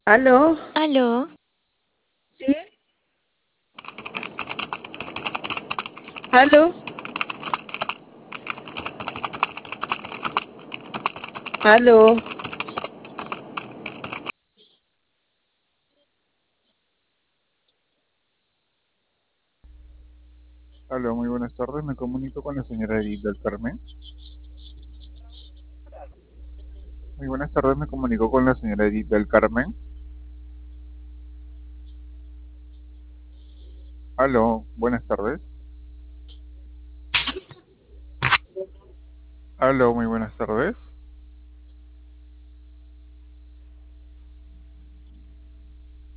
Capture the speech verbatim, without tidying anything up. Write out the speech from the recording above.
¿Aló? Aló, ¿Sí? ¿Aló? ¿Aló? Hola, muy buenas tardes. Me comunico con la señora Edith del Carmen. Muy buenas tardes. Me comunico con la señora Edith del Carmen. Aló, buenas tardes. Aló, muy buenas tardes.